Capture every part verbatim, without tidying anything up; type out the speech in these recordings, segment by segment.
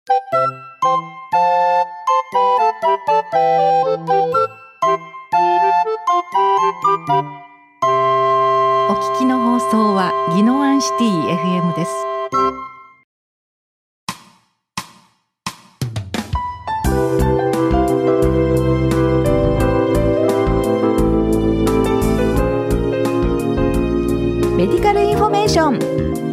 お聞きの放送は宜野湾シティ エフエム です。メディカルインフォメーション。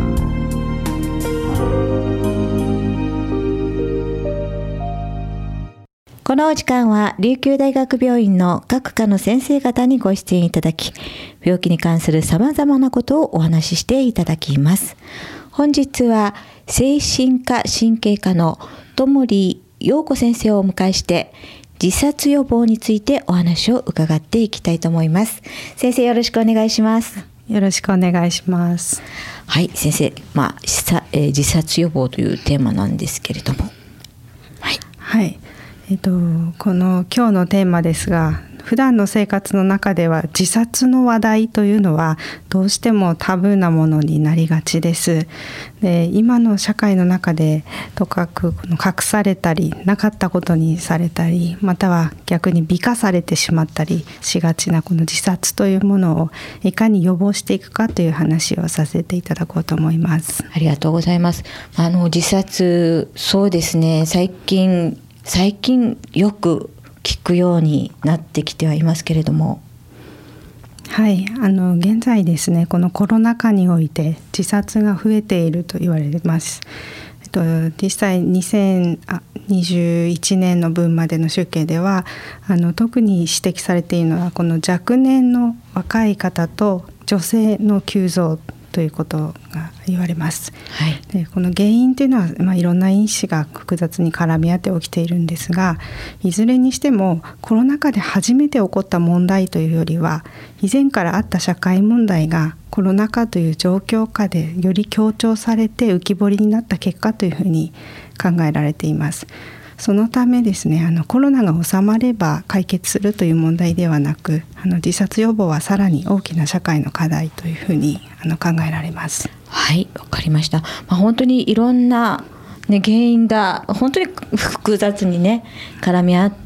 このお時間は琉球大学病院の各科の先生方にご出演いただき、病気に関するさまざまなことをお話ししていただきます。本日は精神科神経科の友利陽子先生をお迎えして、自殺予防についてお話を伺っていきたいと思います。先生、よろしくお願いします。 よろしくお願いします。 はい、先生、まあさえー、自殺予防というテーマなんですけれども、はい、 はいえっと、この今日のテーマですが、普段の生活の中では自殺の話題というのはどうしてもタブーなものになりがちです。で、今の社会の中でとかく隠されたりなかったことにされたり、または逆に美化されてしまったりしがちなこの自殺というものをいかに予防していくかという話をさせていただこうと思います。 ありがとうございます。あの自殺、そうですね、最近最近よく聞くようになってきてはいますけれども、 はい、あの現在ですね、このコロナ禍において自殺が増えていると言われます。えっと、実際にせんにじゅういちねんの分までの集計では、あの特に指摘されているのはこの若年の若い方と女性の急増ということが言われます。はい、でこの原因というのは、まあ、いろんな因子が複雑に絡み合って起きているんですが、いずれにしてもコロナ禍で初めて起こった問題というよりは、以前からあった社会問題がコロナ禍という状況下でより強調されて浮き彫りになった結果というふうに考えられています。そのためですね、あのコロナが収まれば解決するという問題ではなく、あの自殺予防はさらに大きな社会の課題というふうにあの考えられます。 はい、わかりました。まあ、本当にいろんな、ね、原因が本当に複雑にね絡み合って、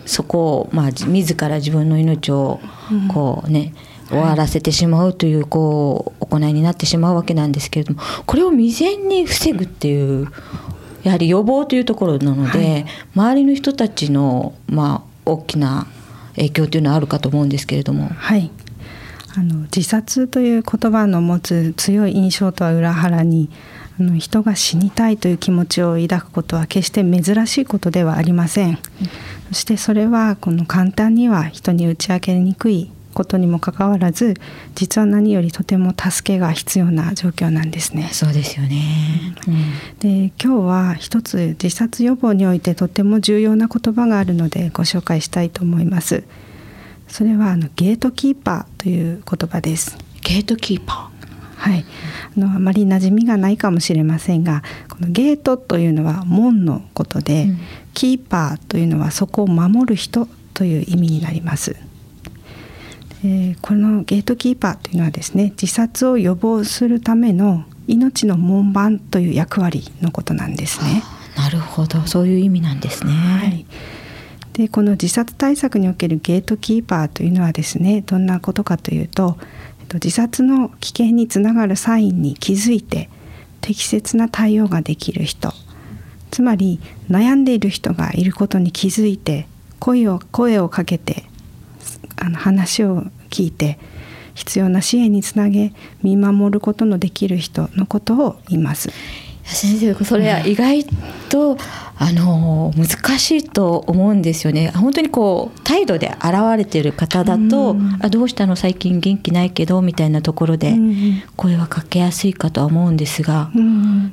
そこを、まあ、自ら自分の命をこうね、うん、終わらせてしまうというこう行いになってしまうわけなんですけれども、これを未然に防ぐっていうやはり予防というところなので、はい、周りの人たちの、まあ、大きな影響というのはあるかと思うんですけれども、 はい、あの自殺という言葉の持つ強い印象とは裏腹に、あの人が死にたいという気持ちを抱くことは決して珍しいことではありません。うん、そしてそれはこの簡単には人に打ち明けにくいことにもかかわらず、実は何よりとても助けが必要な状況なんですね。 そうですよね。 うん、で今日は一つ自殺予防においてとても重要な言葉があるのでご紹介したいと思います。それはあのゲートキーパーという言葉です。 ゲートキーパー、はい、あのあまり馴染みがないかもしれませんが、このゲートというのは門のことで、うん、キーパーというのはそこを守る人という意味になります。えー、このゲートキーパーというのはですね、自殺を予防するための命の門番という役割のことなんですね。 なるほど、そういう意味なんですね。 はい、でこの自殺対策におけるゲートキーパーというのはですね、どんなことかというと、自殺の危険につながるサインに気づいて適切な対応ができる人、つまり悩んでいる人がいることに気づいて声を声をかけて、あの話を聞いて必要な支援につなげ見守ることのできる人のことを言います。 先生、それは意外と、うん、あの難しいと思うんですよね。本当にこう態度で現れている方だと、うん、あどうしたの最近元気ないけどみたいなところで声はかけやすいかとは思うんですが、うん、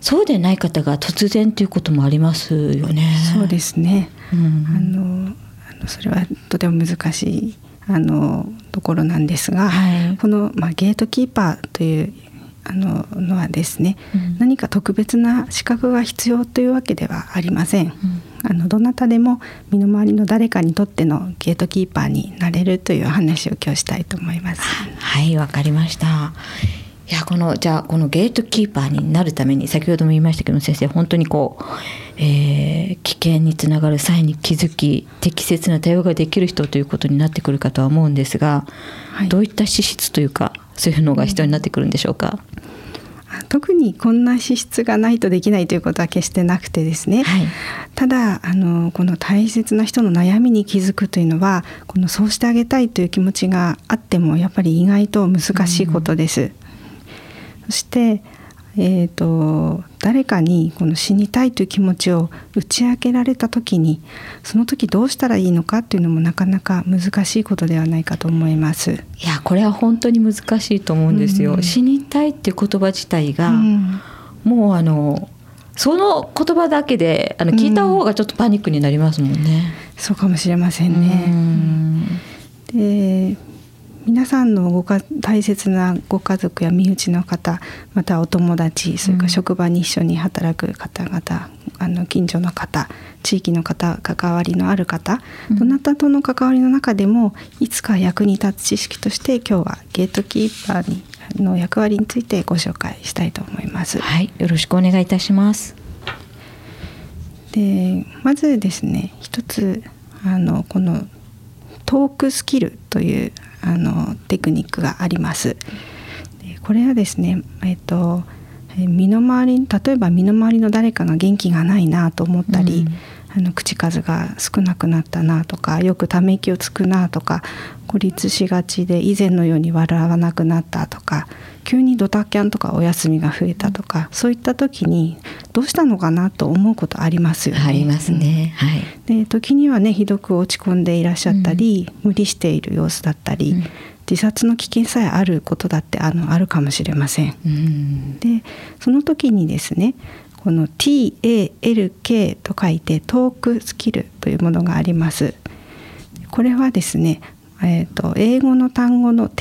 そうでない方が突然ということもありますよね。 そうですね、うん、あのあのそれはとても難しいあのところなんですが、はい、この、まあ、ゲートキーパーというあののはですね、うん、何か特別な資格が必要というわけではありません。うん、あのどなたでも身の回りの誰かにとってのゲートキーパーになれるという話を今日したいと思います。 はい、わかりました。いやこのじゃあこのゲートキーパーになるために先ほども言いましたけど先生、本当にこうえー、危険につながる際に気づき適切な対応ができる人ということになってくるかとは思うんですが、はい、どういった資質というかそういうのが必要になってくるんでしょうか。 特にこんな資質がないとできないということは決してなくてですね、はい、ただあのこの大切な人の悩みに気づくというのはこのそうしてあげたいという気持ちがあってもやっぱり意外と難しいことです、うん、そしてえーと、誰かにこの死にたいという気持ちを打ち明けられた時にその時どうしたらいいのかというのもなかなか難しいことではないかと思います。 いやこれは本当に難しいと思うんですよ、うん、死にたいっていう言葉自体が、うん、もうあのその言葉だけであの聞いた方がちょっとパニックになりますもんね、 うん、そうかもしれませんね、うん、で皆さんのごか大切なご家族や身内の方またお友達それから職場に一緒に働く方々、うん、あの近所の方地域の方関わりのある方、うん、どなたとの関わりの中でもいつか役に立つ知識として今日はゲートキーパーにの役割についてご紹介したいと思います。 はい、よろしくお願いいたします。 でまずですね一つあのこのトークスキルというあのテクニックがあります。でこれはですね、えっと、身の回り例えば身の回りの誰かが元気がないなと思ったり、うん、あの口数が少なくなったなとかよくため息をつくなとか孤立しがちで以前のように笑わなくなったとか急にドタキャンとかお休みが増えたとか、うん、そういった時にどうしたのかなと思うことありますよね。 ありますね、うん、はい、 で時にはねひどく落ち込んでいらっしゃったり、うん、無理している様子だったり、うん、自殺の危険さえあることだってあのあるかもしれません、うん、でその時にですねこの ティー エー エル ケー と書いてトークスキルというものがあります。これはですね、えーと、英語の単語の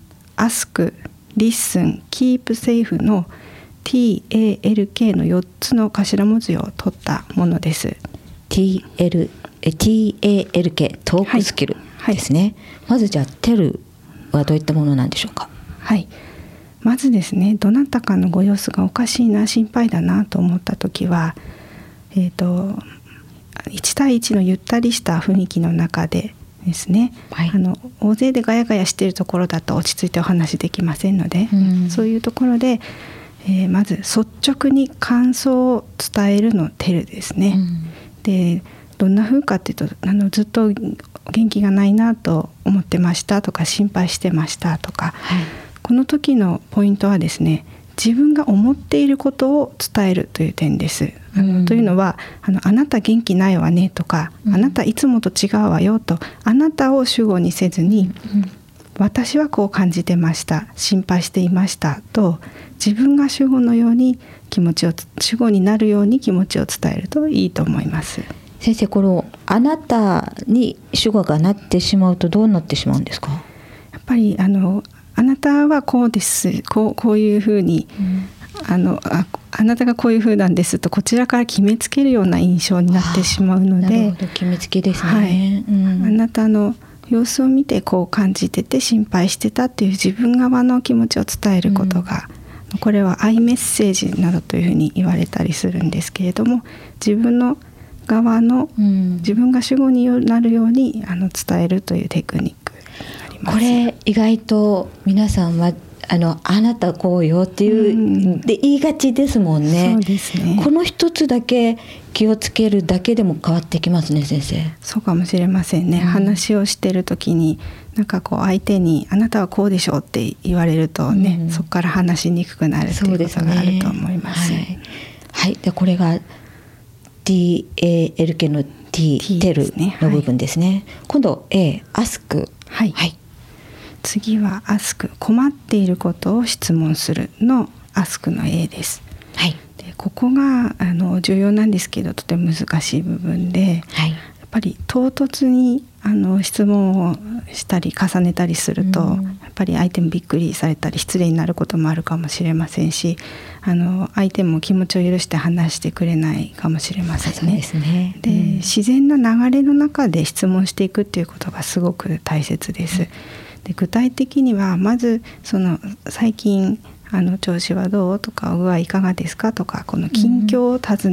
tell、ask、listen、keep safe の ティー エー エル ケー のよっつの頭文字を取ったものです。 ティー エル ティー エー エル ケー トークスキルですね、はいはい、まずじゃあ tell はどういったものなんでしょうか。 はい、まずですねどなたかのご様子がおかしいな心配だなと思った時は、えーと、いち対いちのゆったりした雰囲気の中でですね、はい、あの大勢でガヤガヤしているところだと落ち着いてお話できませんので、うん、そういうところで、えー、まず率直に感想を伝えるのテルですね、うん、でどんな風かっていうとあのずっと元気がないなと思ってましたとか心配してましたとか、はい、この時のポイントはですね自分が思っていることを伝えるという点です。あの、うん、というのはあのあなた元気ないわねとか、うん、あなたいつもと違うわよとあなたを主語にせずに、うん、私はこう感じてました心配していましたと自分が主語のように気持ちを主語になるように気持ちを伝えるといいと思います。 先生このあなたに主語がなってしまうとどうなってしまうんですか。 やっぱりあのあなたはこうですこう、こういうふうに、うん、あの あ, あなたがこういうふうなんですとこちらから決めつけるような印象になってしまうので、なるほど決めつけですね、はいうん、あなたの様子を見てこう感じてて心配してたっていう自分側の気持ちを伝えることが、うん、これはアイメッセージなどというふうに言われたりするんですけれども自分の側の、うん、自分が主語になるようにあの伝えるというテクニックになります。 これ意外と皆さんはあのあなたこうよっていう、うん、で言いがちですもんね。 そうですね。 この一つだけ気をつけるだけでも変わってきますね先生。 そうかもしれませんね、うん、話をしてる時になんかこう相手にあなたはこうでしょうって言われるとね、うん、そこから話しにくくなるということがあると思います。 そうですね。はい、はい、でこれが ティー エー エル 系の T、テルの部分ですね、はい、今度 A、アスク、 はい、はい、次はアスク、困っていることを質問するのアスクの A です、はい、でここがあの重要なんですけどとても難しい部分で、はい、やっぱり唐突にあの質問をしたり重ねたりすると、うん、やっぱり相手もびっくりされたり失礼になることもあるかもしれませんしあの相手も気持ちを許して話してくれないかもしれませんね。 そうですね、 で、うん、自然な流れの中で質問していくっていうことがすごく大切です、うん、で具体的にはまずその最近あの調子はどうとかお具合いかがですかとかこの近況を尋ね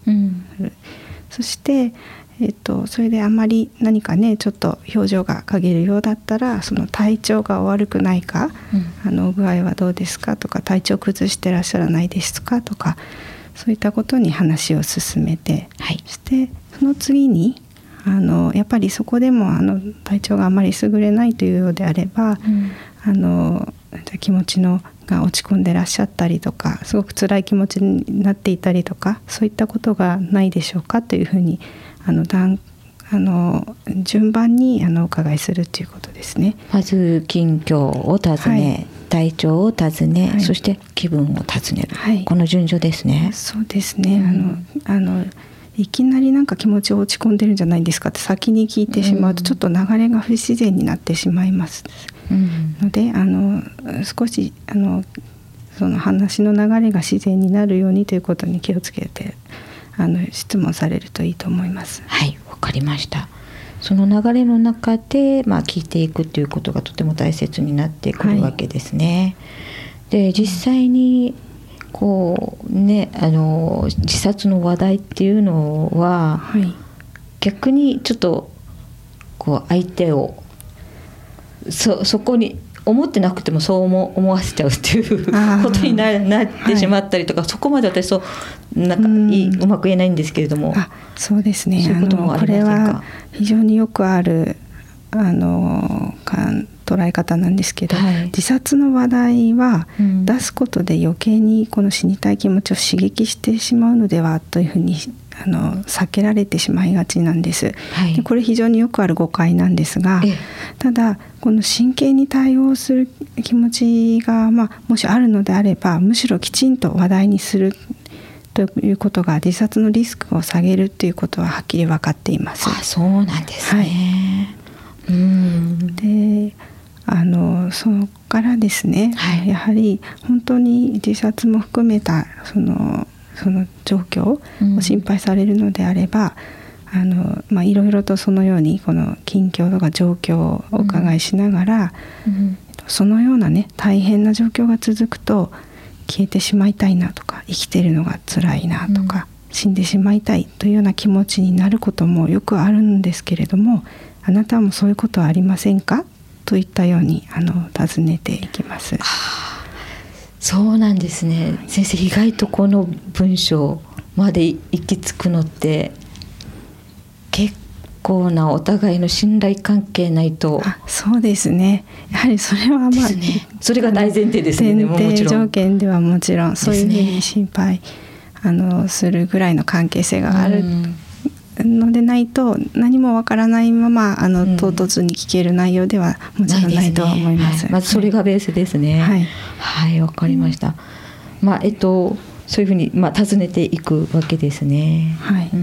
うん、そして、えっと、それであまり何かねちょっと表情が陰るようだったらその体調が悪くないか、うん、あの具合はどうですかとか体調崩してらっしゃらないですかとかそういったことに話を進めて、はい、してその次にあのやっぱりそこでもあの体調があまり優れないというようであれば、うん、あの気持ちのが落ち込んでらっしゃったりとかすごく辛い気持ちになっていたりとかそういったことがないでしょうかというふうにあの段あの順番にあのお伺いするということですね。 まず近況を尋ね、はい、体調を尋ね、はい、そして気分を尋ねる、はい、この順序ですね。 そうですね、うん、あのあのいきなりなんか気持ちを落ち込んでるんじゃないですかって先に聞いてしまうとちょっと流れが不自然になってしまいます、うん、のであの少しあのその話の流れが自然になるようにということに気をつけてあの質問されるといいと思います。 はい、わかりました。その流れの中で、まあ、聞いていくということがとても大切になってくるわけですね、はい、で実際にこうねあの自殺の話題っていうのは、はい、逆にちょっとこう相手を そ, そこに思ってなくてもそう 思, 思わせちゃうっていうことに な, なってしまったりとか、はい、そこまで私そうなんかいいうまく言えないんですけれども。 あそうですね、 そういうこともありませんか。 これは非常によくあるあの捉え方なんですけど、はい、自殺の話題は出すことで余計にこの死にたい気持ちを刺激してしまうのではというふうにあの避けられてしまいがちなんです、はい、でこれ非常によくある誤解なんですが、ただこの真剣に対応する気持ちが、まあ、もしあるのであればむしろきちんと話題にするということが自殺のリスクを下げるということははっきり分かっています。 あ、そうなんですね、はい、うんであのそこからですね、はい、やはり本当に自殺も含めたそのその状況を心配されるのであれば、うんあのまあ、いろいろとそのようにこの近況とか状況をお伺いしながら、うんうん、そのようなね大変な状況が続くと消えてしまいたいなとか生きてるのが辛いなとか、うん、死んでしまいたいというような気持ちになることもよくあるんですけれども、あなたもそういうことはありませんかといったようにあの尋ねていきます。 そうなんですね、はい、先生意外とこの文章まで行き着くのって結構なお互いの信頼関係ないと。 あ、そうですね、やはりそれはまあ、 ね、それが大前提ですね。 前提条件ではもちろんそういうふうに心配、ね、あのするぐらいの関係性があるのでないと何もわからないままあの、うん、唐突に聞ける内容ではもちろんないとは思います。 はい、まずそれがベースですね。はい、はい、わかりました。うん、まあえっとそういうふうにまあ尋ねていくわけですね。 はい。うん、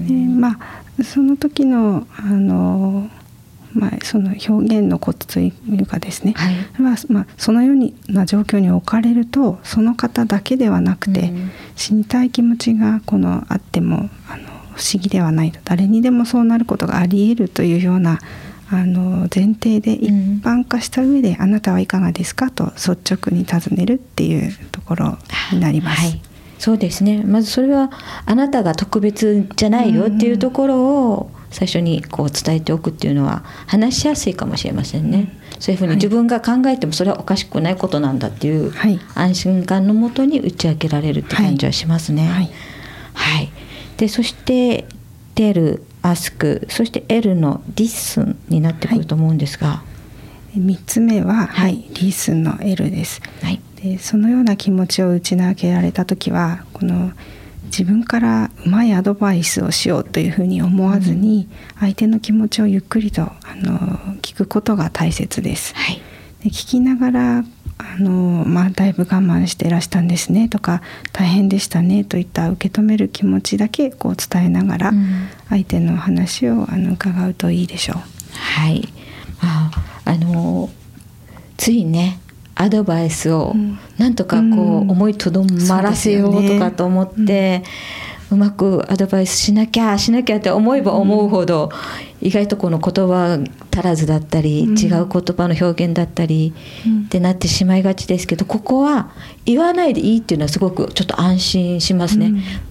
でまあその時のあのまあその表現のコツというかですね。はい。はまあそのような状況に置かれるとその方だけではなくて、うん、死にたい気持ちがこのあってもあの不思議ではないと、誰にでもそうなることがあり得るというようなあの前提で一般化した上で、うん、あなたはいかがですかと率直に尋ねるっていうところになります。はい、 そうですね、まずそれはあなたが特別じゃないよっていうところを最初にこう伝えておくっていうのは話しやすいかもしれませんね。うん、そういうふうに自分が考えてもそれはおかしくないことなんだっていう安心感のもとに打ち明けられるって感じはしますね。はい、はいはい、でそしてテル、アスク、そして L のリッスンになってくると思うんですが、はい、みっつめは、はい、リッスンの L です。はい、でそのような気持ちを打ち明けられた時はこの自分からうまいアドバイスをしようというふうに思わずに、うん、相手の気持ちをゆっくりとあの聞くことが大切です。はい、で聞きながらあの、まあ、だいぶ我慢してらしたんですねとか大変でしたねといった受け止める気持ちだけこう伝えながら、うん、相手の話をあの伺うといいでしょう。 はい、ああのついねアドバイスをなんとかこう思いとどまらせようとかと思って、うまくアドバイスしなきゃしなきゃって思えば思うほど、意外とこの言葉足らずだったり、違う言葉の表現だったりってなってしまいがちですけど、ここは言わないでいいっていうのはすごくちょっと安心しますね。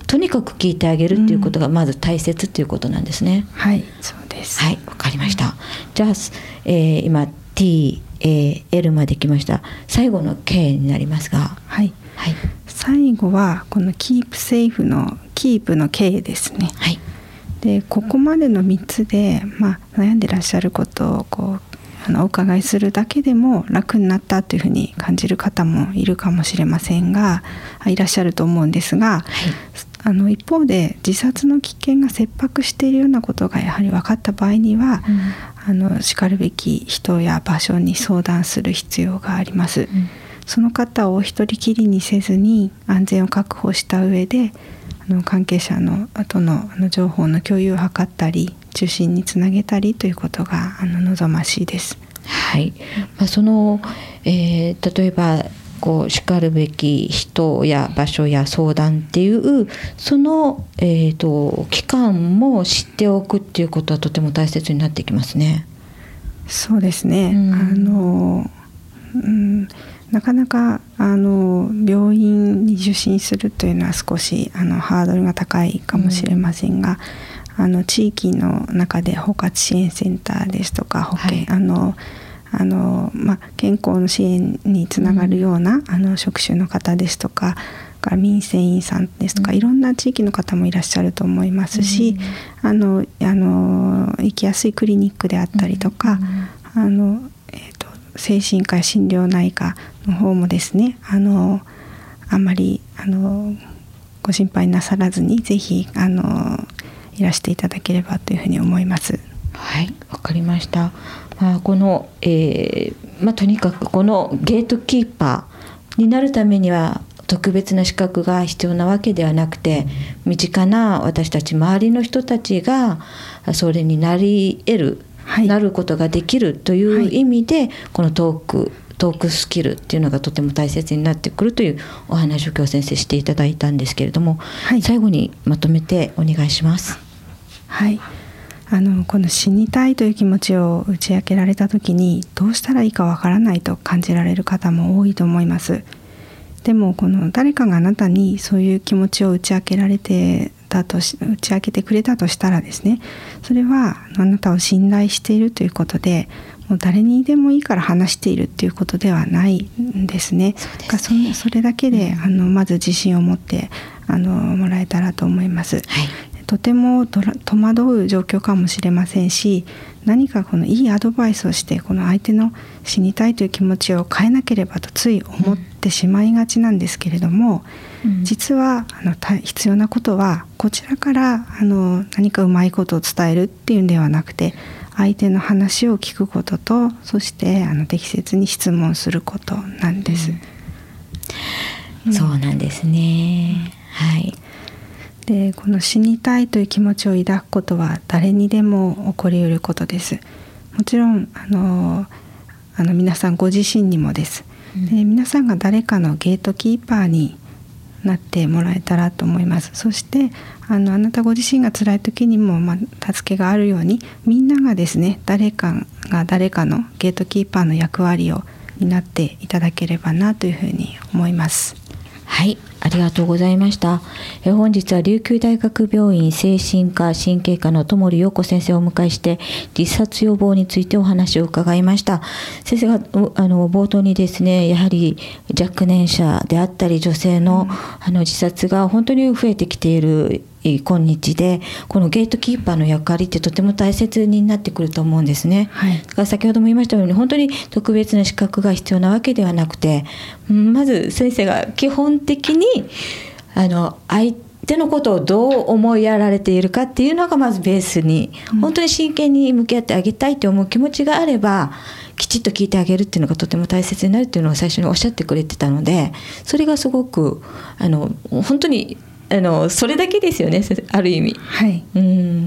とにかく聞いてあげるっていうことがまず大切っていうことなんですね。 はい、そうです。 はい、わかりました。じゃあ、えー、今 T、えー、L まで来ました。最後の K になりますが、 はい、 はい、 最後はこの Keep Safe の Keep の K ですね。 はい、 でここまでのみっつで、まあ、悩んでらっしゃることをこうあのお伺いするだけでも楽になったというふうに感じる方もいるかもしれませんがいらっしゃると思うんですが、はい、あの一方で自殺の危険が切迫しているようなことがやはり分かった場合には、うん、あのしかるべき人や場所に相談する必要があります、うん、その方をお一人きりにせずに安全を確保した上であの関係者の後の、あの情報の共有を図ったり受診につなげたりということがあの望ましいです。 はい、まあ、その、えー、例えばこうしかるべき人や場所や相談っていうその、えーと、期間も知っておくっていうことはとても大切になってきますね。 そうですね、うん、あの、うん、なかなかあの病院に受診するというのは少しあのハードルが高いかもしれませんが、うん、あの地域の中で包括支援センターですとか保険、はい、あのあのまあ、健康の支援につながるような、うん、あの職種の方ですとかから民生委員さんですとか、うん、いろんな地域の方もいらっしゃると思いますし、うん、あのあの行きやすいクリニックであったりとか、うん、あのえーと、精神科や心療内科の方もですねあのあんまりあのご心配なさらずにぜひあのいらしていただければというふうに思います。 はい、わかりました。まあ、この、えーまあ、とにかくこのゲートキーパーになるためには特別な資格が必要なわけではなくて、身近な私たち周りの人たちがそれになり得る、はい、なることができるという意味で、はい、このトークトークスキルっていうのがとても大切になってくるというお話を今日先生していただいたんですけれども、はい、最後にまとめてお願いします。 はい、あのこの死にたいという気持ちを打ち明けられた時にどうしたらいいかわからないと感じられる方も多いと思います。でもこの誰かがあなたにそういう気持ちを打ち明けられてたとし打ち明けてくれたとしたらですね、それはあなたを信頼しているということで、もう誰にでもいいから話しているということではないんですね。そうですね。それだけで、うん、あのまず自信を持ってあのもらえたらと思います。はい、とても戸惑う状況かもしれませんし、何かこのいいアドバイスをしてこの相手の死にたいという気持ちを変えなければとつい思ってしまいがちなんですけれども、うん、実はあの必要なことはこちらからあの何かうまいことを伝えるっていうんではなくて、相手の話を聞くことと、そしてあの適切に質問することなんです。 うん、そうなんですね。うん、はい。 でこの死にたいという気持ちを抱くことは誰にでも起こりうることです。もちろんあのあの皆さんご自身にもです。で皆さんが誰かのゲートキーパーになってもらえたらと思います。そしてあのあなたご自身が辛い時にも、まあ、助けがあるように、みんながですね誰かが誰かのゲートキーパーの役割を担っていただければなというふうに思います。 はい、ありがとうございました。え本日は琉球大学病院精神科神経科の友利陽子先生をお迎えして自殺予防についてお話を伺いました。先生があの冒頭にですね、やはり若年者であったり女性の、うん、あの自殺が本当に増えてきている今日で、このゲートキーパーの役割ってとても大切になってくると思うんですね。はい、だから先ほども言いましたように、本当に特別な資格が必要なわけではなくて、まず先生が基本的にあの相手のことをどう思いやられているかっていうのがまずベースに、本当に真剣に向き合ってあげたいと思う気持ちがあればきちっと聞いてあげるっていうのがとても大切になるっていうのを最初におっしゃってくれてたので、それがすごくあの本当にあのそれだけですよね、ある意味。 はい、うん、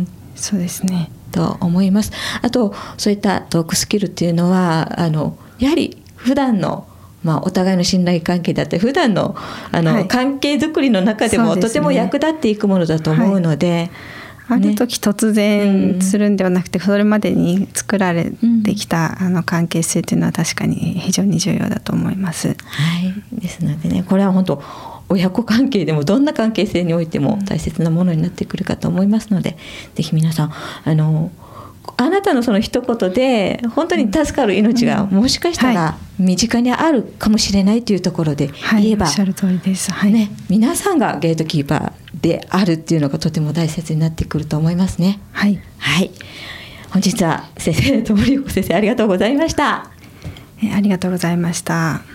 そうですねと思います。あとそういったトークスキルっていうのはあのやはり普段のまあ、お互いの信頼関係だったり普段のあの、はい、関係づくりの中でもとても役立っていくものだと思うので、 はい、ね、ある時突然するんではなくて、うん、それまでに作られてきた、うん、あの関係性というのは確かに非常に重要だと思います。 はい、ですのでね、これは本当親子関係でもどんな関係性においても大切なものになってくるかと思いますので、ぜひ皆さんあのあなたのその一言で本当に助かる命がもしかしたら身近にあるかもしれないというところで言えば、 はい、おっしゃる通りです、はいね、皆さんがゲートキーパーであるっていうのがとても大切になってくると思いますね。 はい、 はい、本日は先生、友理子先生ありがとうございました。 えありがとうございました。